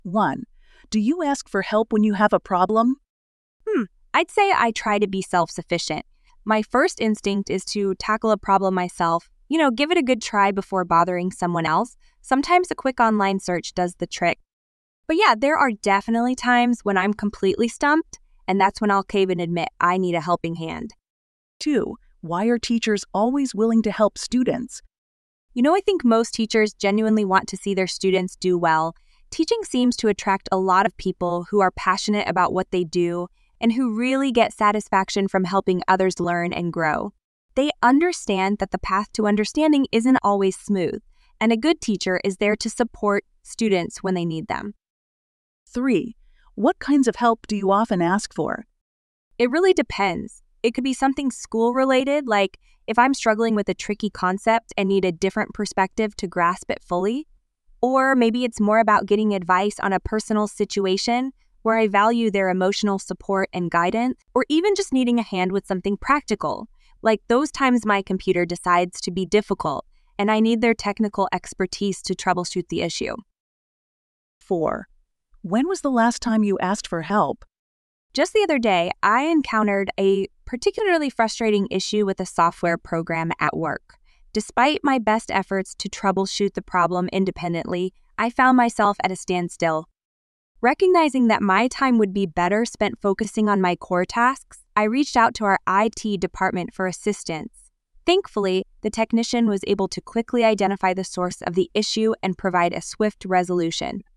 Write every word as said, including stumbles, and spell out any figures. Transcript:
one. Do you ask for help when you have a problem? Hmm, I'd say I try to be self-sufficient. My first instinct is to tackle a problem myself, you know, give it a good try before bothering someone else. Sometimes a quick online search does the trick. But yeah, there are definitely times when I'm completely stumped, and that's when I'll cave and admit I need a helping hand. two. Why are teachers always willing to help students? You know, I think most teachers genuinely want to see their students do well. Teaching seems to attract a lot of people who are passionate about what they do and who really get satisfaction from helping others learn and grow. They understand that the path to understanding isn't always smooth, and a good teacher is there to support students when they need them. three. What kinds of help do you often ask for? It really depends. It could be something school-related, like if I'm struggling with a tricky concept and need a different perspective to grasp it fully. Or maybe it's more about getting advice on a personal situation where I value their emotional support and guidance, or even just needing a hand with something practical, like those times my computer decides to be difficult and I need their technical expertise to troubleshoot the issue. four. When was the last time you asked for help? Just the other day, I encountered a particularly frustrating issue with a software program at work. Despite my best efforts to troubleshoot the problem independently, I found myself at a standstill. Recognizing that my time would be better spent focusing on my core tasks, I reached out to our I T department for assistance. Thankfully, the technician was able to quickly identify the source of the issue and provide a swift resolution.